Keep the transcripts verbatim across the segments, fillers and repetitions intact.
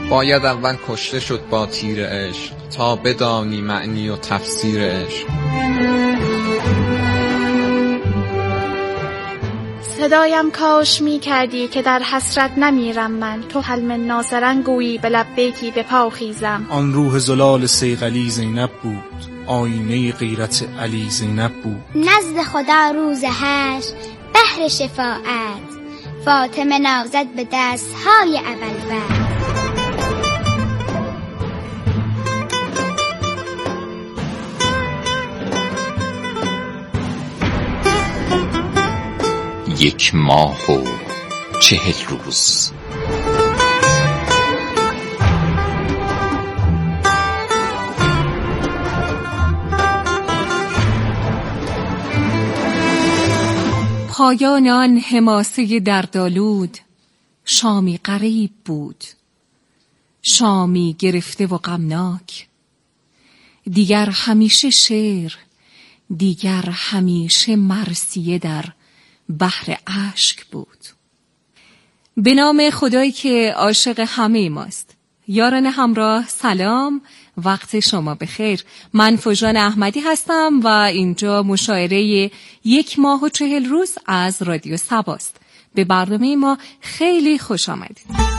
باید اول کشته شد با تیر عشق، تا بدانی معنی و تفسیر عشق. صدایم کاش می کردی که در حسرت نمیرم من، تو حلم ناصرن گویی به لبیکی به پا خیزم. آن روح زلال صیقلی زینب بود، آینه غیرت علی زینب بود. نزد خدا روز حشر بهر شفاعت، فاطمه نازد به دستهای اولبر. یک ماه و چهل روز. پایان آن حماسه دردآلود شامی غریب بود، شامی گرفته و غمناک. دیگر همیشه شعر، دیگر همیشه مرثیه در بحر اشک بود. به نام خدایی که عاشق همه ماست. یاران همراه سلام، وقت شما بخیر. من فوجان احمدی هستم و اینجا مشاعره یک ماه و چهل روز از رادیو صباست. به برنامه ما خیلی خوش آمدید.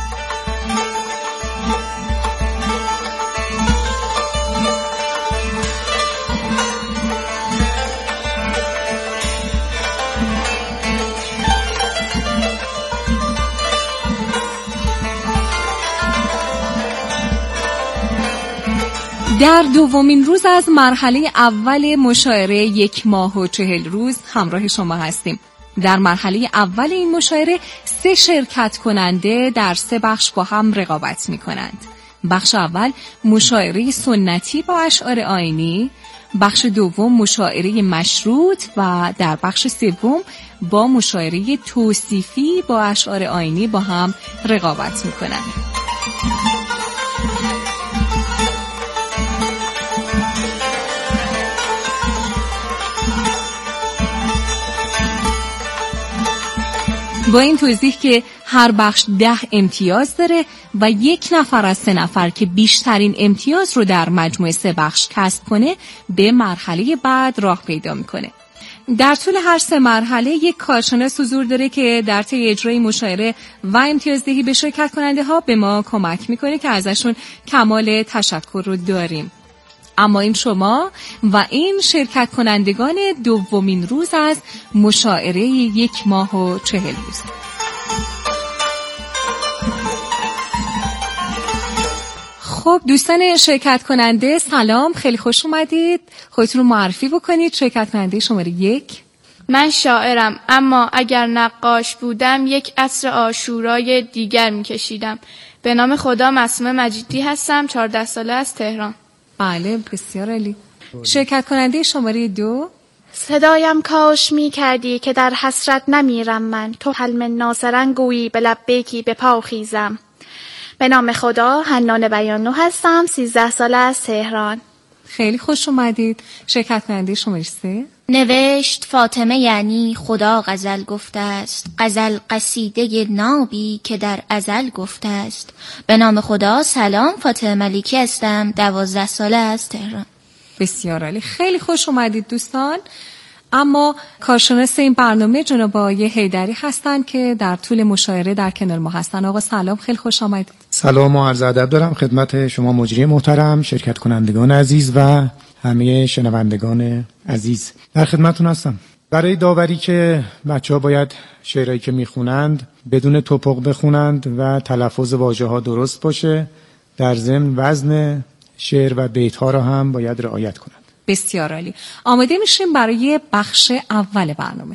در دومین روز از مرحله اول مشاعره یک ماه و چهل روز همراه شما هستیم. در مرحله اول این مشاعره سه شرکت کننده در سه بخش با هم رقابت می کنند. بخش اول مشاعره سنتی با اشعار آیینی، بخش دوم مشاعره مشروط و در بخش سوم با مشاعره توصیفی با اشعار آیینی با هم رقابت می کنند. با این توضیح که هر بخش ده امتیاز داره و یک نفر از سه نفر که بیشترین امتیاز رو در مجموع سه بخش کسب کنه به مرحله بعد راه پیدا میکنه. در طول هر سه مرحله یک کارشناس حضور داره که در طی اجرای مشاعره و امتیازدهی به شرکت کننده ها به ما کمک میکنه که ازشون کمال تشکر رو داریم. اما این شما و این شرکت کنندگان دومین روز از مشاعره یک ماه و چهل روز. خب دوستان شرکت کننده سلام، خیلی خوش اومدید. خودتون رو معرفی بکنید. شرکت کننده شماره یک. من شاعرم، اما اگر نقاش بودم یک عطر عاشورای دیگر میکشیدم. به نام خدا معصومه مجیدی هستم، چهارده ساله از تهران. بله بسیار عالی. شرکت کننده شماره دو. صدایم کاش می کردی که در حسرت نمیرم من، تو حلم ناصرن گویی به لبیکی به پا خیزم. به نام خدا حنان بیانو هستم، سیزده ساله از تهران. خیلی خوش اومدید. شرکت کننده شماره سه. نوشت فاطمه یعنی خدا غزل گفته است، غزل قصیده نابی که در ازل گفته است. به نام خدا سلام، فاطمه ملیکی هستم، دوازده ساله از تهران. بسیار عالی، خیلی خوش اومدید دوستان. اما کارشناس این برنامه جناب آقای حیدری هستند که در طول مشاعره در کنار ما هستن. آقا سلام، خیلی خوش آمدید. سلام و عرض ادب دارم خدمت شما مجری محترم، شرکت کنندگان عزیز و همه شنوندگان عزیز. در خدمتتون هستم. برای داوری که بچه‌ها باید شعرهایی که میخونند بدون توپق بخونند و تلفظ واژه‌ها درست باشه، در ضمن وزن شعر و بیت‌ها را هم باید رعایت کنند. بسیار عالی. آماده میشیم برای بخش اول برنامه.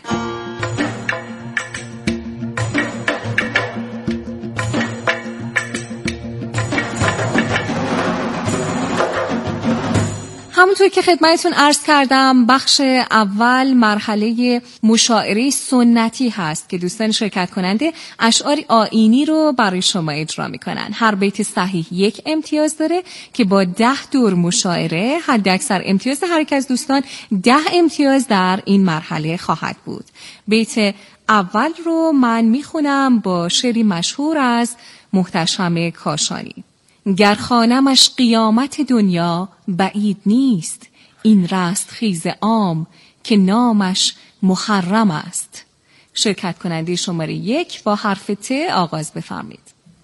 همونطور که خدمتتون عرض کردم بخش اول مرحله مشاعره سنتی هست که دوستان شرکت کننده اشعار آیینی رو برای شما اجرا میکنن. هر بیت صحیح یک امتیاز داره که با ده دور مشاعره حد اکثر امتیاز هر یک از دوستان ده امتیاز در این مرحله خواهد بود. بیت اول رو من میخونم با شعری مشهور از محتشم کاشانی. گر خوانمش قیامت دنیا بعید نیست. این رست خیز عام که نامش محرم است. شرکت کننده شماره یک با حرف ت آغاز بفرمید.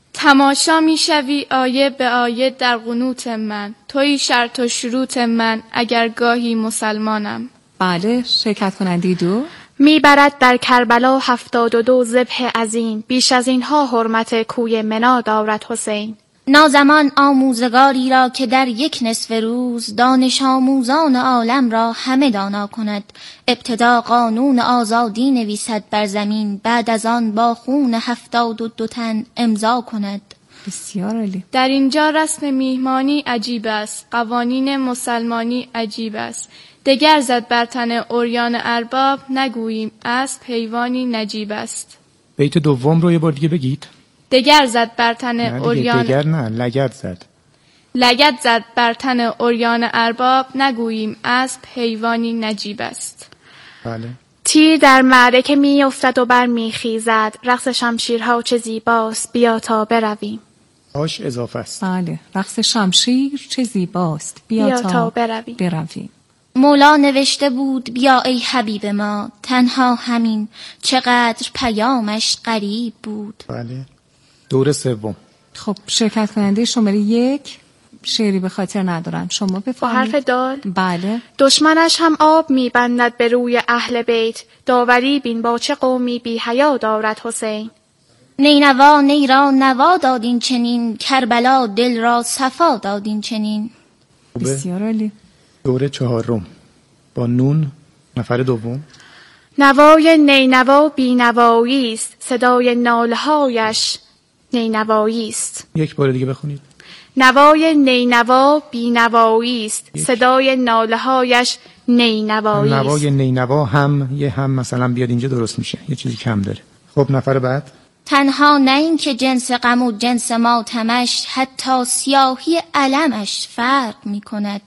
تماشا میشوی آیه به آیه در قنوت من، توی شرط و شروط من اگر گاهی مسلمانم. بله. شرکت کننده دو. میبرد در کربلا هفتاد و دو ذبح عظیم، بیش از اینها حرمت کوی منا دارد حسین. نازمان آموزگاری را که در یک نصف روز دانش آموزان عالم را همه دانا کند. ابتدا قانون آزادی نویسد بر زمین، بعد از آن با خون هفتاد و دو تن امضا کند. بسیار عالی. در اینجا رسم میهمانی عجیب است، قوانین مسلمانی عجیب است. دگر زد بر تن عریان ارباب، نگوییم اسب حیوانی نجیب است. بیت دوم رو یه بار دیگه بگید. دگر زد بر تن عریان دگر نه لگد زد لگد زد بر تن عریان ارباب، نگوییم اسب حیوانی نجیب است. بله. تیر در معرکه می افتد و بر می خیزد، رقص شمشیرها چه زیباست، بیا تا برویم. آش اضافه است. بله. رقص شمشیر چه زیباست، بیا, بیا تا, تا برویم. برویم. مولا نوشته بود بیا ای حبیب ما، تنها همین چقدر پیامش غریب بود. بله. دور سوم. خب شرکت کننده شماره یک شعری به خاطر ندارن، شما با بفرمایید. حرف دال. بله. دشمنش هم آب می بندد به روی اهل بیت، داوری بین با چه قومی بی حیا دارد حسین. نینوا نی را نوا دادین چنین، کربلا دل را صفا دادین چنین. بسیار عالی. دور چهارم با نون نفر دوم. نوای نینوا بی نوایی است، صدای نالهایش نینوایی است. یک بار دیگه بخونید. نوای نینوا بی نوایی است، صدای نالهایش نینوایی است. نوای نینوا هم یه هم مثلا بیاد اینجا درست میشه، یه چیزی کم داره. خب نفر بعد. تنها نه این که جنس غم و جنس ماتمش، حتی سیاهی علمش فرق می کند.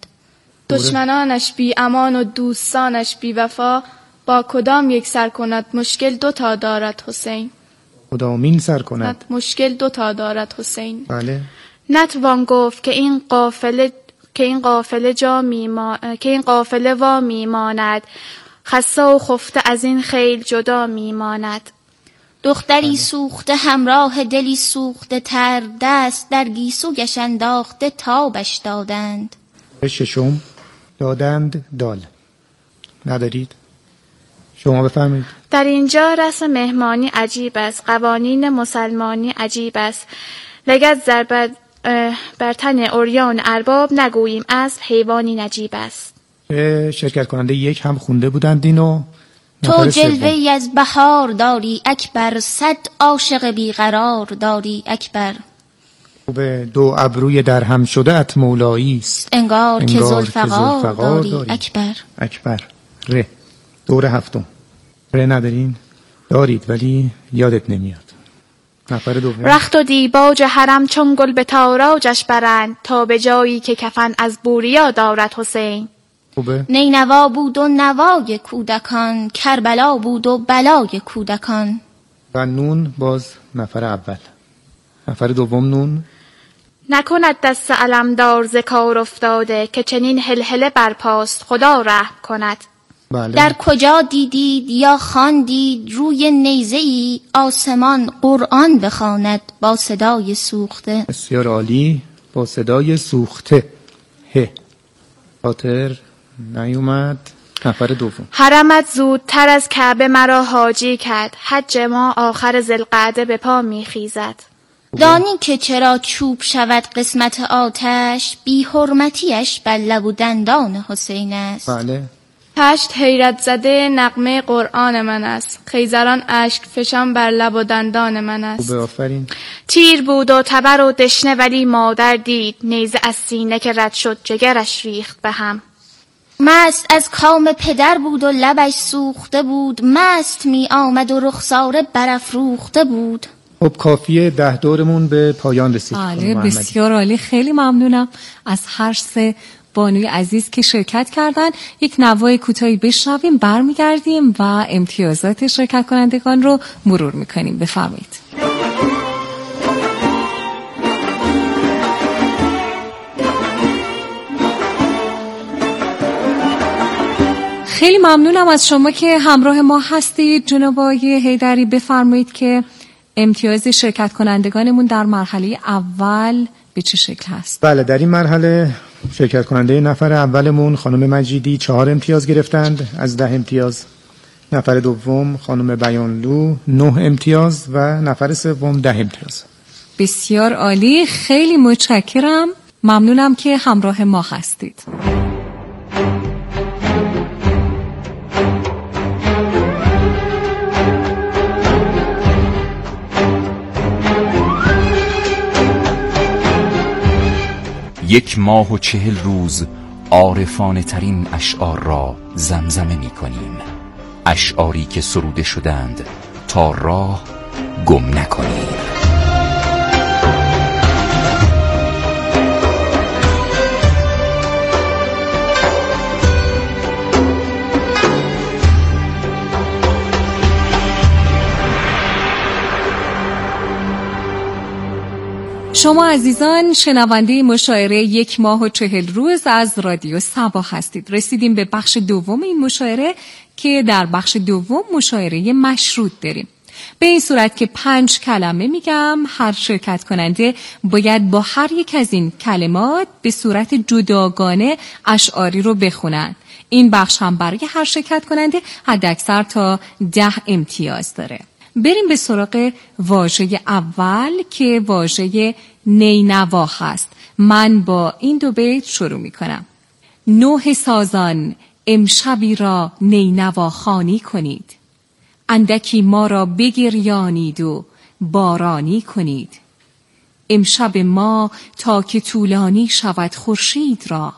دشمنانش بی امان و دوستانش بی وفا، با کدام یک سر کند مشکل دو تا دارد حسین. کدامین سر کند مشکل دو تا دارد حسین. بله. نتوان گفت که این قافله که این قافله جا میما... که این قافله وا میماند، خسته و خفته از این خیل جدا میماند. دختری بله. سوخته همراه دلی سوخته تر، دست در گیسویش انداخته تابش دادند. ششم دادند دال ندارید؟ شما بفرمایید. در اینجا رسم مهمانی عجیب است، قوانین مسلمانی عجیب است. لگد ضربت بر تن عریان ارباب، نگوییم اسب حیوانی نجیب است. شرکت کننده یک هم خونده بودند اینو. تو جلوه‌ای از بهار داری اکبر، صد عاشق بیقرار داری اکبر. به دو ابروی در هم شده ات مولایی است، انگار, انگار که زلفقار داری, داری اکبر. اکبر. ر. دور هفتم. ر ندارین؟ دارید ولی یادت نمیاد. نفر دوم. رخت و دیباج حرم چون گل به تاراجش برند، تا به جایی که کفن از بوریا دارد حسین. خوبه. نینوا بود و نوای کودکان، کربلا بود و بلای کودکان. و نون باز نفر اول. نفر دوم نون. نکند دست علمدار ز کار افتاده، که چنین هلهله برپاست خدا رحم کند. بله. در کجا دیدید یا خواندید روی نیزه‌ای آسمان قرآن بخواند با صدای سوخته؟ بسیار عالی. با صدای سوخته. ه. خاطر نیومد. نفر دوم. حرمت زودتر از کعبه مرا حاجی کرد، حج ما آخر ذوالقعده به پا میخیزد. دانی که چرا چوب شود قسمت آتش، بی حرمتیش بر لب و دندان حسین است. بله. پشت حیرت زده نغمه قرآن من است، خیزران اشک فشان بر لب و دندان من است. خوبه، آفرین. تیر بود و تبر و دشنه ولی مادر دید، نیزه از سینه که رد شد جگرش ریخت به هم. مست از کام پدر بود و لبش سوخته بود، مست می آمد و رخساره برافروخته بود. خب کافیه، ده دورمون به پایان رسید. بله بسیار عالی، خیلی ممنونم از هر سه بانوی عزیز که شرکت کردن. یک نوای کوتاهی بشنویم، برمیگردیم و امتیازات شرکت کنندگان رو مرور میکنیم. بفرمایید. خیلی ممنونم از شما که همراه ما هستید. جناب آقای حیدری بفرمایید که امتیاز شرکت کنندگانمون در مرحله اول به چه شکل هست؟ بله، در این مرحله شرکت کننده نفر اولمون خانم مجیدی چهار امتیاز گرفتند از ده امتیاز. نفر دوم خانم بیانلو نه امتیاز و نفر سوم ده امتیاز. بسیار عالی، خیلی متشکرم. ممنونم که همراه ما هستید. یک ماه و چهل روز عارفانه ترین اشعار را زمزمه می کنیم، اشعاری که سروده شدند تا راه گم نکنیم. شما عزیزان شنونده مشاعره یک ماه و چهل روز از رادیو صبا هستید. رسیدیم به بخش دوم این مشاعره که در بخش دوم مشاعره مشروط داریم. به این صورت که پنج کلمه میگم، هر شرکت کننده باید با هر یک از این کلمات به صورت جداگانه اشعاری رو بخونن. این بخش هم برای هر شرکت کننده حداکثر تا ده امتیاز داره. بریم به سراغ واژه اول که واژه نینوا هست. من با این دو بیت شروع می کنم. نوح سازان امشبی را نینوا خوانی کنید، اندکی ما را بگریانید و بارانی کنید. امشب ما تا که طولانی شود خورشید را،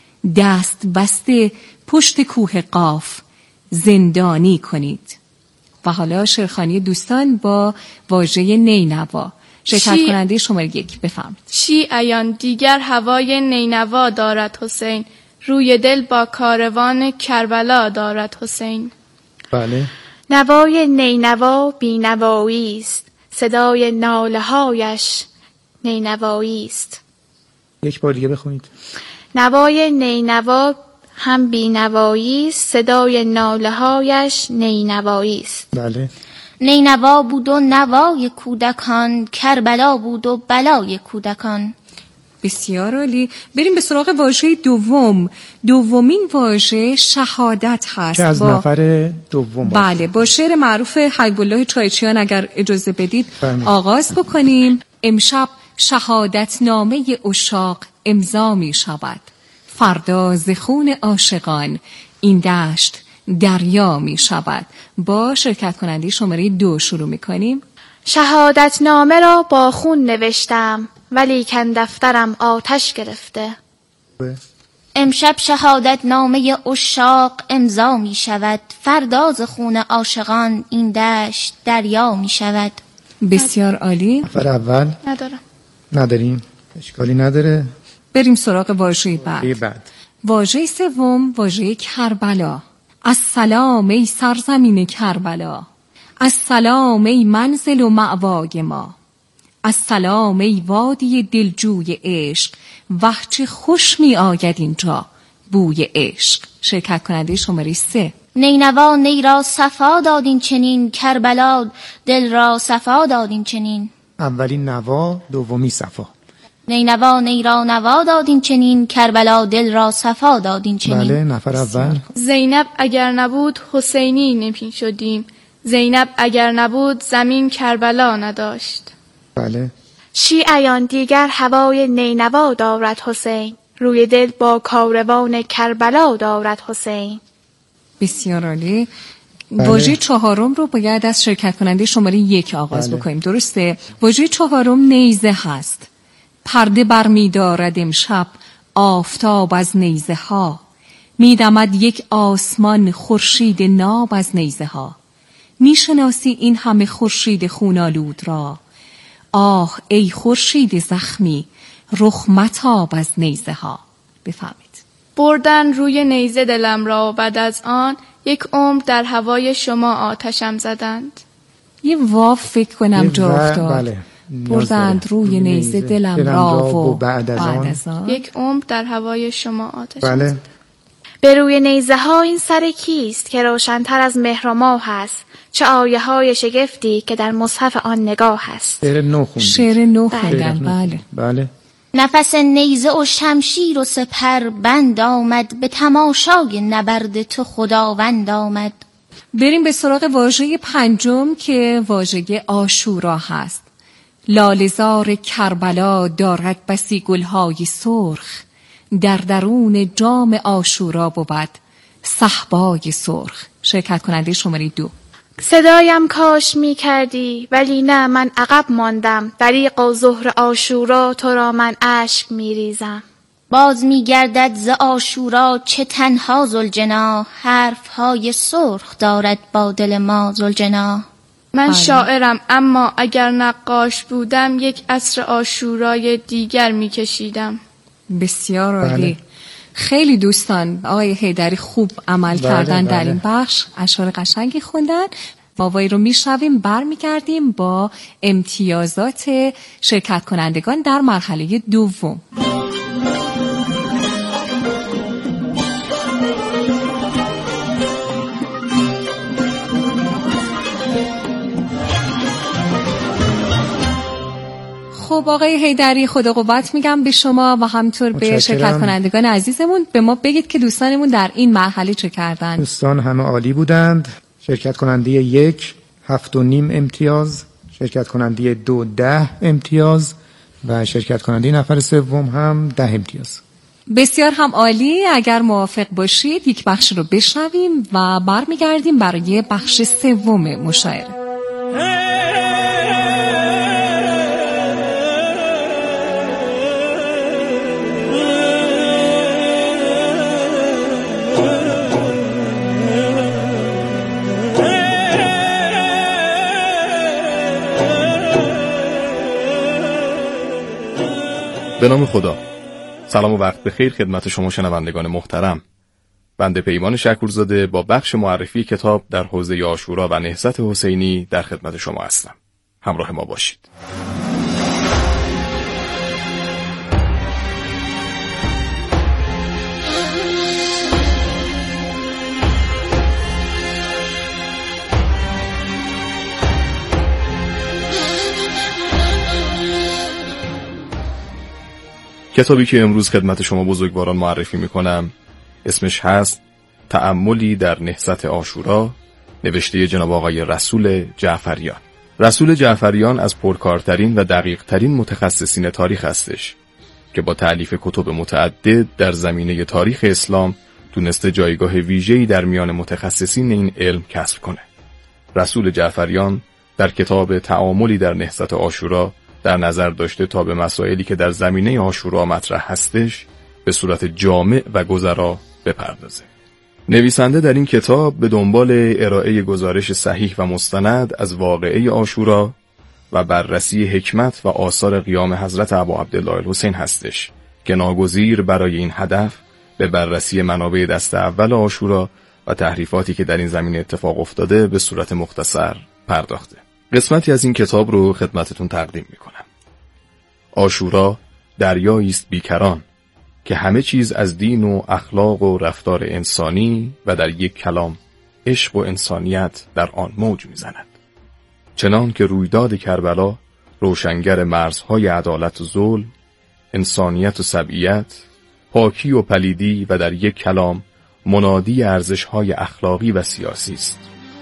دست بسته پشت کوه قاف زندانی کنید. و حالا شعرخوانی دوستان با واژه نینوا. شرکت کننده شماره یک بفرمایید. شیعیان دیگر هوای نینوا دارد حسین، روی دل با کاروان کربلا دارد حسین. بله. نوای نینوا بینوایی است، صدای ناله هایش نینوایی است. یک بار دیگه بخونید. نوای نینوا هم بینوایی است، صدای ناله هایش نینوایی است. بله. نینوا بود و نوای کودکان، کربلا بود و بلای کودکان. بسیار عالی. بریم به سراغ واژه دوم. دومین واژه شهادت هست. که از با... نفر دوم باشه. بله، با شعر معروف حبیب الله چایچیان اگر اجازه بدید بله. آغاز بکنیم. امشب شهادت نامه عشاق امضا می شود، فردا ز خون عاشقان این دشت دریا می شود. با شرکت کننده شماره دو شروع می کنیم. شهادت نامه را با خون نوشتم، ولیکن دفترم آتش گرفته. امشب شهادت نامه عشاق امضا می شود، فردا ز خون عاشقان این دشت دریا می شود. بسیار عالی. نفر اول ندارم. نداریم، اشکالی نداره. بریم سراغ واژه بعد. بعد واژه سوم واژه کربلا. السلام ای سرزمین کربلا، السلام ای منزل و مأوای ما، السلام ای وادی دلجوی عشق، وه چه خوش می آید اینجا بوی عشق. شرکت کننده شماره سه. نینوا نی را صفا دادین چنین، کربلا دل را صفا دادین چنین. اولین نوا، دومی صفا. نینوا نی را نوا دادین چنین، کربلا دل را صفا دادین چنین. بله. نفر اول. زینب اگر نبود حسینی نمی شدیم، زینب اگر نبود زمین کربلا نداشت. بله. شیعیان دیگر هوای نینوا دارد حسین، روی دل با کاروان کربلا دارد حسین. بسیار عالی. بله. واژه چهارم رو باید از شرکت کننده شماره یک آغاز بله. بکنیم. درسته؟ واژه چهارم نیزه هست. پرده بر می دارد امشب آفتاب از نیزه ها، می دمد یک آسمان خورشید ناب از نیزه ها. می شناسی این همه خورشید خونالود را، آه ای خورشید زخمی رخ متاب از نیزه ها. بفهمید. بردن روی نیزه دلم را و بعد از آن یک عمر در هوای شما آتشم زدند. یه واو فکر کنم جا افتاد. بله. بردند روی نیزه دلم را و بعد از آن یک عمر در هوای شما آتشم بله. زدند. به روی نیزه ها این سر کیست که روشن‌تر از مهر و ماه هست؟ چه آیه های شگفتی که در مصحف آن نگاه هست. شعر نو خوندید. شعر نو خوندن. بله بله. نفس نیزه و شمشیر و سپر بند آمد، به تماشای نبرد تو خداوند آمد. بریم به سراغ واژه پنجم که واژه عاشورا هست. لاله‌زار کربلا دارد بسی گلهای سرخ، در درون جام عاشورا بود صهبای سرخ. شرکت کننده شماره دو. صدایم کاش می کردی ولی نه، من عقب ماندم، دریغ و ظهر عاشورا تو را من اشک می ریزم. باز می گردد ز عاشورا چه تنها ذوالجناح، حرف های سرخ دارد با دل ما ذوالجناح. من بله. شاعرم اما اگر نقاش بودم یک عصر عاشورای دیگر می کشیدم. بسیار عالی. بله. خیلی دوستان آقای حیدری خوب عمل بله، کردن بله. در این بخش، اشعار قشنگی خوندن. ماوایی رو میشنویم، برمیگردیم با امتیازات شرکت کنندگان در مرحله دوم. خب آقای حیدری خدا قوت میگم به شما و همطور به شرکت کنندگان عزیزمون. به ما بگید که دوستانمون در این مرحله چه کردن؟ دوستان همه عالی بودند. شرکت کننده یک هفت و نیم امتیاز، شرکت کننده دو ده امتیاز و شرکت کننده نفر سوم هم ده امتیاز. بسیار هم عالی. اگر موافق باشید یک بخش رو بشنویم و برمیگردیم برای بخش سوم مشاعره. به نام خدا. سلام و وقت بخیر خدمت شما شنوندگان محترم. بنده پیمان شکورزاده با بخش معرفی کتاب در حوزه عاشورا و نهضت حسینی در خدمت شما هستم. همراه ما باشید. کتابی که امروز خدمت شما بزرگواران معرفی میکنم اسمش هست تأملی در نهضت عاشورا، نوشته جناب آقای رسول جعفریان. رسول جعفریان از پرکارترین و دقیقترین متخصصین تاریخ هستش که با تألیف کتب متعدد در زمینه تاریخ اسلام تونسته جایگاه ویژه‌ای در میان متخصصین این علم کسب کنه. رسول جعفریان در کتاب تأملی در نهضت عاشورا در نظر داشته تا به مسائلی که در زمینه عاشورا مطرح هستش به صورت جامع و گذرا بپردازه. نویسنده در این کتاب به دنبال ارائه گزارش صحیح و مستند از واقعه عاشورا و بررسی حکمت و آثار قیام حضرت ابا عبدالله الحسین هستش که ناگزیر برای این هدف به بررسی منابع دست اول عاشورا و تحریفاتی که در این زمینه اتفاق افتاده به صورت مختصر پرداخته. قسمتی از این کتاب رو خدمتتون تقدیم میکنم. عاشورا دریایی است بیکران که همه چیز از دین و اخلاق و رفتار انسانی و در یک کلام عشق و انسانیت در آن موج میزند. چنان که رویداد کربلا روشنگر مرزهای عدالت و ظلم، انسانیت و سبعیت، پاکی و پلیدی و در یک کلام منادی ارزش‌های اخلاقی و سیاسی است.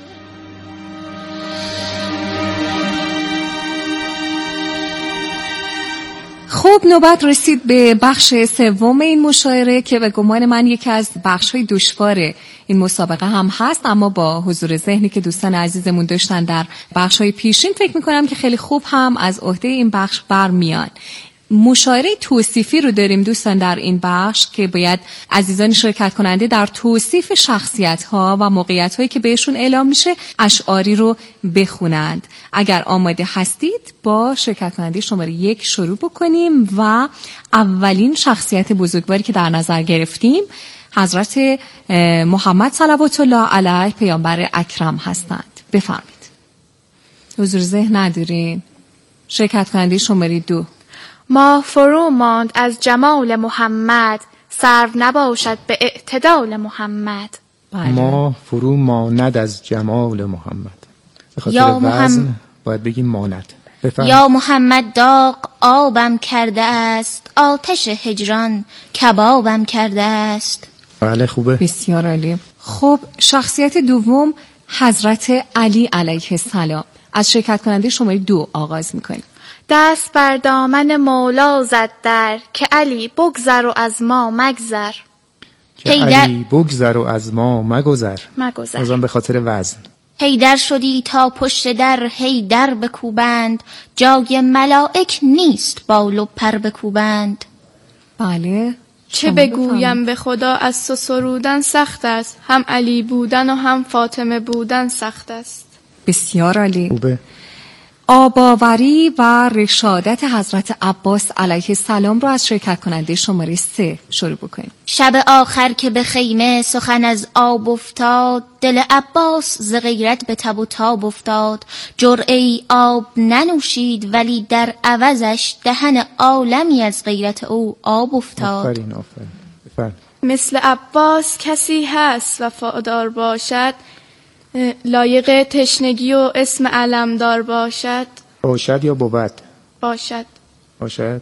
خب نوبت رسید به بخش سوم این مشاعره که به گمان من یکی از بخش‌های دشوار این مسابقه هم هست، اما با حضور ذهنی که دوستان عزیزمون داشتن در بخش‌های پیشین فکر می‌کنم که خیلی خوب هم از عهده این بخش برمیان. مشاعره توصیفی رو داریم دوستان در این بخش که باید عزیزان شرکت کننده در توصیف شخصیت‌ها و موقعیت‌هایی که بهشون اعلام میشه اشعاری رو بخونند. اگر آماده هستید با شرکت کننده شماره یک شروع بکنیم و اولین شخصیت بزرگواری که در نظر گرفتیم حضرت محمد صلوات الله علیه پیامبر اکرم هستند. بفرمایید. حضور ذهن ندارین؟ شرکت کننده شماره دو. ماه فرو ماند از جمال محمد، سرو نباشد به اعتدال محمد. بله. ما فرو ماند از جمال محمد. به خاطر یا وزن محمد باید بگیم ماند. بفهم. یا محمد داغ آبم کرده است، آتش هجران کبابم کرده است. بله خوبه. بسیار عالی. خب شخصیت دوم حضرت علی علیه السلام. از شرکت کننده شماره دو آغاز میکنیم. دست بر دامن مولا زد در، که علی بگذر و از ما مگذر. که حیدر- علی بگذر و از ما مگذر. مگذر. بازم به خاطر وزن. حیدر شدی تا پشت در حیدر بکوبند، جای ملائک نیست بال و پر بکوبند. بله. چه شما بگویم بفرمایید. به خدا از تو سرودن سخت است، هم علی بودن و هم فاطمه بودن سخت است. بسیار عالی. خوبه. آباوری و رشادت حضرت عباس علیه السلام رو از شرکت کننده شماره سه شروع بکنیم. شب آخر که به خیمه سخن از آب افتاد، دل عباس ز غیرت به تب و تاب افتاد. جرعه ای آب ننوشید ولی در عوضش دهن عالمی از غیرت او آب افتاد. آفرین آفرین. بفرمایید. مثل عباس کسی هست وفادار باشد، اه، لایق تشنگی و اسم علمدار باشد. باشد یا بود؟ باشد. باشد.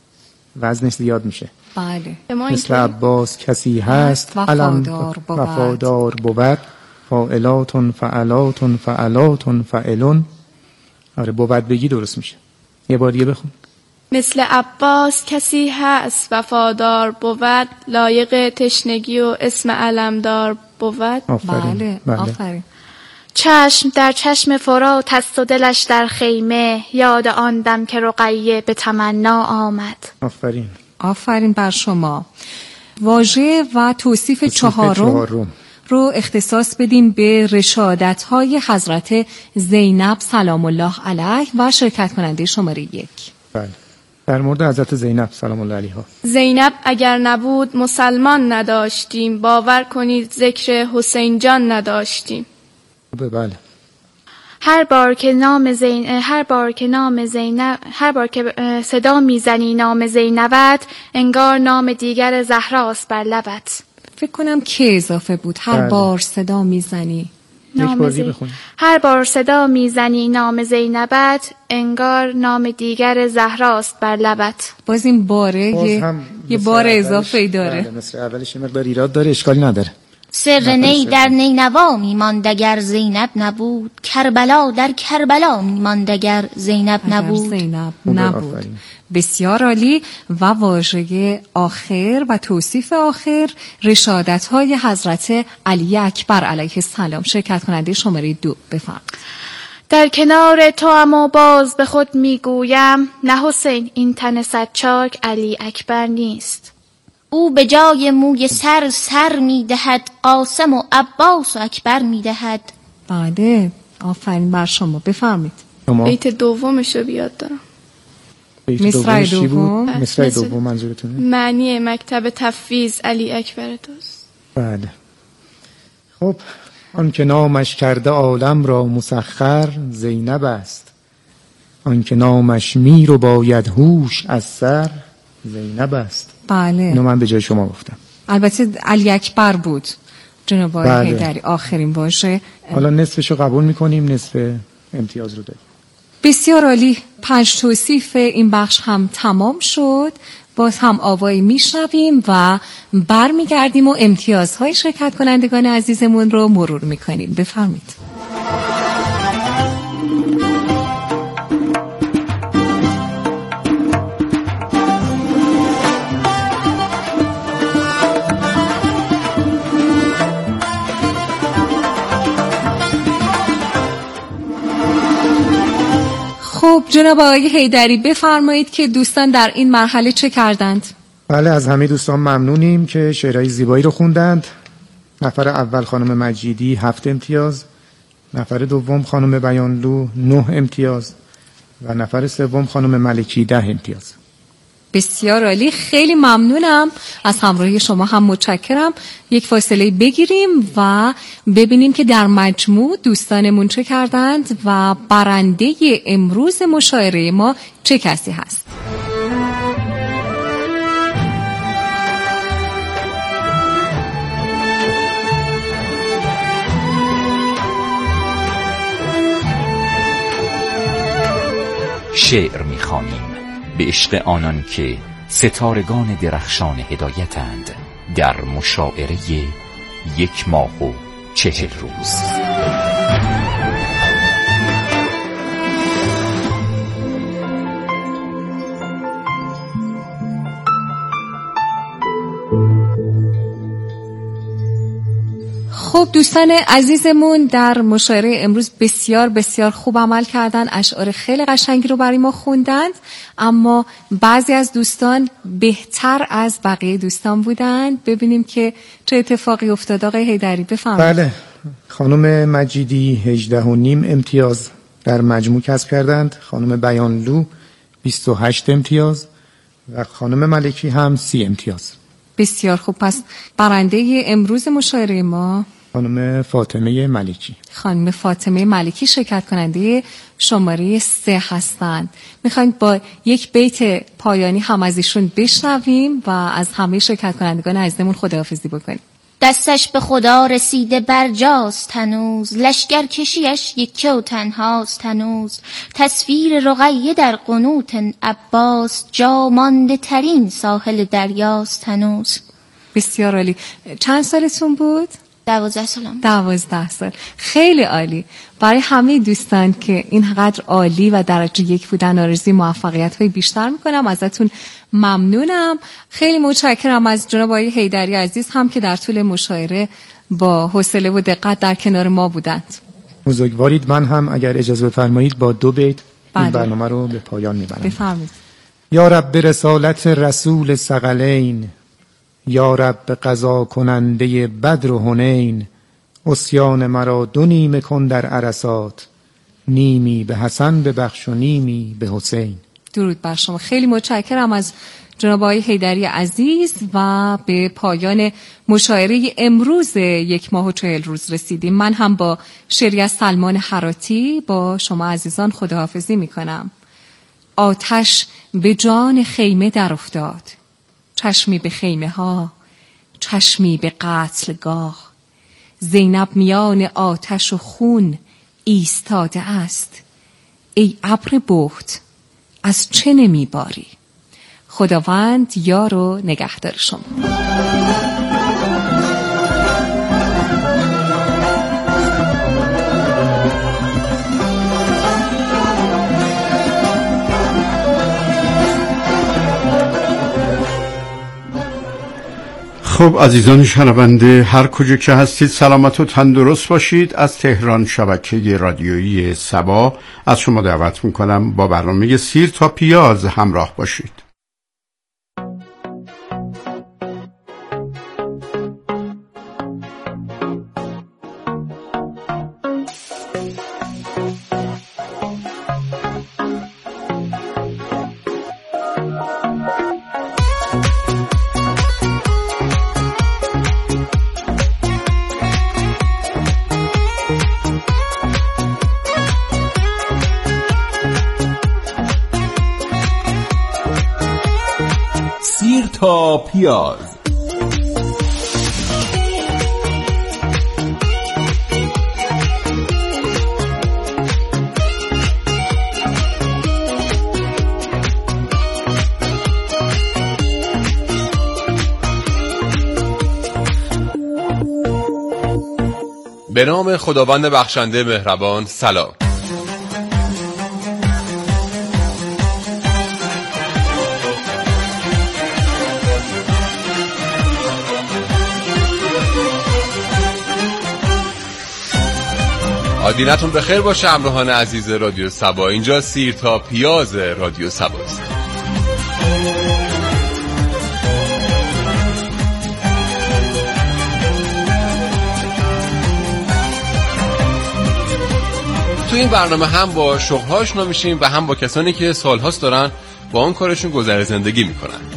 وزنش زیاد میشه. بله. به ما مثل اینطوری. عباس کسی هست وفادار بود. وفادار بود. فاعلاتون فعلاتون فعلاتون فعلون. آره بود بگی درست میشه. یه بار دیگه بخون. مثل عباس کسی هست وفادار بود، لایق تشنگی و اسم علمدار بود. آفرین. بله. بله. آفرین. چشم در چشم فرات است و دلش در خیمه، یاد آن دم که رقیه به تمنا آمد. آفرین. آفرین بر شما. واژه و توصیف توصیف چهارم چهارم. رو اختصاص بدیم به رشادت‌های حضرت زینب سلام الله علیه و شرکت کننده شماره یک. بله. در مورد حضرت زینب سلام الله علیها. زینب اگر نبود مسلمان نداشتیم، باور کنید ذکر حسین جان نداشتیم. بله. هر بار که نام زین هر بار که نام زینب هر بار که اه، صدا میزنی نام زینبت، انگار نام دیگر زهراست بر لبت. فکر کنم که اضافه بود. هر بله. بار صدا میزنی. یک نام بار دیگه زین- بخونید. هر بار صدا میزنی نام زینبت، انگار نام دیگر زهراست بر لبت. باز این باره باز یه, هم یه مثل بار اولش- اضافه ای داره. بله، مثل اولش یه مقدار ایراد داره، اشکالی نداره. سر نی در نینوا میماند اگر زینب نبود، کربلا در کربلا میماند اگر زینب اگر نبود. زینب خوبه، نبود. آفرین. بسیار عالی. و واژه آخر و توصیف آخر رشادت های حضرت علی اکبر علیه السلام. شرکت کننده شماره دو بفرمایید. در کنار تو اما باز به خود میگویم، نه حسین این تن سچاک علی اکبر نیست. او به جای موی سر سر میدهد، قاسم و عباس و اکبر میدهد. بله. آفرین بر شما. بفرمایید. شما بیت دومشو بیاد دارم. بیت مصرع دومش چی بود؟ دوم. مصرع مثل- دوم منظورتونه؟ معنی مکتب تفویض علی اکبر توست. بله. خب آن که نامش کرده عالم را مسخر، زینب است. آن که نامش میر و باید هوش از سر، زینب است. بله. اینو من به جای شما گفتم. البته علی اکبر بود جناب آقای بله. حیدری. آخرین واژه. حالا نصفشو قبول میکنیم، نصف امتیاز رو داریم. بسیار عالی. پنج توصیف این بخش هم تمام شد. باز هم آوایی میشنویم و برمیگردیم و امتیازهای شرکت کنندگان عزیزمون رو مرور میکنیم. بفرمید. خب جناب آقای حیدری بفرمایید که دوستان در این مرحله چه کردند؟ بله، از همه دوستان ممنونیم که شعرهای زیبایی رو خوندند. نفر اول خانم مجیدی هفت امتیاز، نفر دوم خانم بیانلو نه امتیاز و نفر سوم خانم ملکی ده امتیاز. بسیار عالی. خیلی ممنونم از همراهی شما. هم متشکرم. یک فاصله بگیریم و ببینیم که در مجموع دوستانمون چه کردند و برنده امروز مشاعره ما چه کسی هست. شعر می‌خوانیم به عشق آنان که ستارگان درخشان هدایتند در مشاعره یک ماه و چهل روز. خب دوستان عزیزمون در مشاعره امروز بسیار بسیار خوب عمل کردن، اشعار خیلی قشنگی رو برای ما خوندند، اما بعضی از دوستان بهتر از بقیه دوستان بودند. ببینیم که چه اتفاقی افتاد. آقای حیدری بفرمایید. بله، خانم مجیدی هجده و نیم امتیاز در مجموع کسب کردند، خانم بیانلو بیست و هشت امتیاز و خانم ملکی هم سی امتیاز. بسیار خوب. پس برنده امروز مشاعره ما خانم فاطمه ملکی. خانم فاطمه ملکی شرکت کننده شماره سه هستند. میخواید با یک بیت پایانی هم از ایشون بشنویم و از همه شرکت کنندگان عزیزمون خداحافظی بکنیم. دستش به خدا رسیده برجاست هنوز، لشگر کشیش یکه و تنهاست هنوز. تصویر رقیه در قنوت عباس، جا مانده ترین ساحل دریاست هنوز. بسیار عالی. چند سالتون بود؟ دوازده سالم. دوازده سال. خیلی عالی. برای همه دوستان که اینقدر عالی و درجه یک بودن آرزوی موفقیت های بیشتر میکنم. ازتون ممنونم. خیلی متشکرم از جناب آقای حیدری عزیز هم که در طول مشاعره با حوصله و دقت در کنار ما بودند. بزرگوارید. من هم اگر اجازه بفرمایید با دو بیت این برنامه رو به پایان میبرم. بفرمایید. یا رب به رسالت رسول ثقلین، یا رب به قضا کننده بدر و حنین، عصیان مرا دو نیمه کن در عرصات، نیمی به حسن ببخش و نیمی به حسین. درود بر شما. خیلی متشکرم از جناب آقای حیدری عزیز و به پایان مشاعره امروز یک ماه و چهل روز رسیدیم. من هم با شعری از سلمان حراتی با شما عزیزان خداحافظی می کنم. آتش به جان خیمه در افتاد، چشمی به خیمه ها، چشمی به قتلگاه. زینب میان آتش و خون ایستاده است، ای ابر بهت از چه نمیباری؟ خداوند یار و نگهدار شما. خب عزیزان شنونده، هر کجا که هستید سلامت و تندرست باشید. از تهران شبکه رادیویی سبا از شما دعوت میکنم با برنامه سیر تا پیاز همراه باشید. تا پیاز. به نام خداوند بخشنده مهربان. سلام. آدینتون بخیر باشه همراهان عزیز رادیو سبا. اینجا سیر تا پیاز رادیو سباست. تو این برنامه هم با شغل‌ها آشنا میشیم و هم با کسانی که سال‌هاست دارن با اون کارشون گذر زندگی میکنن.